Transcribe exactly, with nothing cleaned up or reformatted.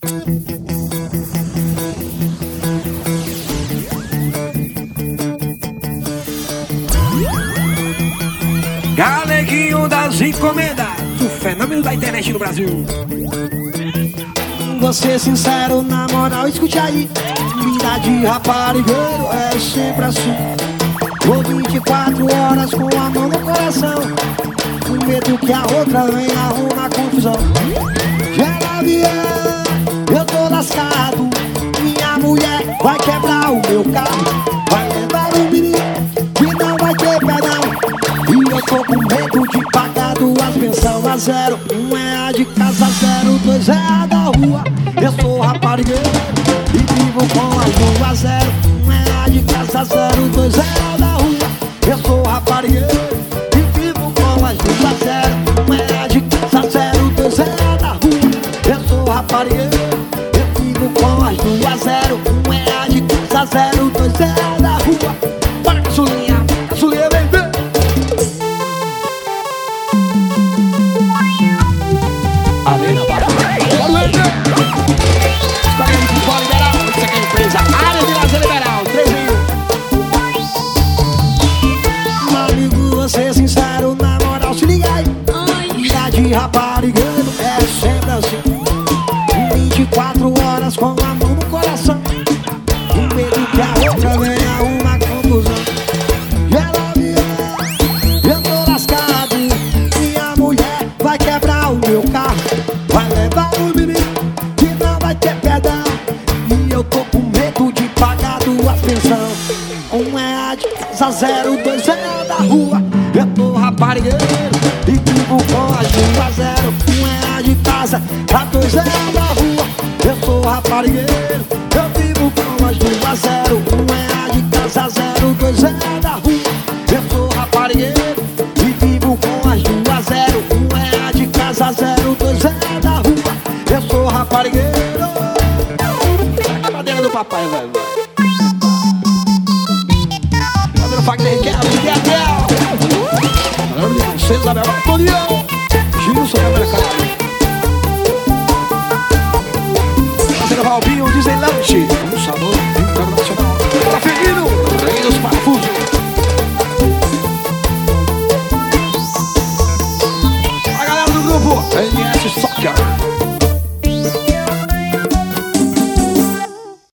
Galeguinho das encomendas, o fenômeno da internet no Brasil. Vou ser sincero, na moral, escute aí. Vida de raparigueiro é sempre assim. Vou vinte e quatro horas com a mão no coração, com medo que a outra venha arrumar confusão. Gera vier, eu tô lascado. Minha mulher vai quebrar o meu carro, vai levar o menino que não vai ter perdão. E eu tô com medo de pagar duas pensão a zero. Um é a de casa, zero, dois é a da rua. Eu sou raparigueiro e vivo com as duas zero. Um é a de casa, zero, dois é a da rua. Eu sou raparigueiro e vivo com as duas zero. Um é a de casa, zero, dois é a da rua. Eu sou raparigueiro, eu vivo com as duas zero. Um é a de casa, zero, dois é a da rua. Para caçulinha, caçulinha, vem ver. Arena para Escolha de futebol liberal, isso aqui é empresa Área de Lazer Liberal, três mil. Meu amigo, vou ser sincero, na moral, se liga aí. Vida de raparigueiro é sempre assim. vinte e quatro horas com a mão no coração, com medo que a outra venha uma confusão. E ela vier, eu tô lascado. Minha mulher vai quebrar o meu carro, vai levar o menino que não vai ter perdão. E eu tô com medo de pagar duas pensão. Um é a de casa, zero, dois é a da rua. Eu tô raparigueiro e vivo com as duas zero. Um é a de casa, a dois é a da rua. Eu sou raparigueiro, eu vivo com as duas zero. Um é a de casa, zero, dois é a da rua. Eu sou raparigueiro e vivo com as duas zero. Um é a de casa, zero, dois é a da rua. Eu sou raparigueiro. A cadeira do papai, vai, vai. Cadê o Fagner Riquelme, Miguel? Galera de vocês, Isabel, Antonião, Gilson, câmera cara. Fazendo Valbinho, dizem lanche.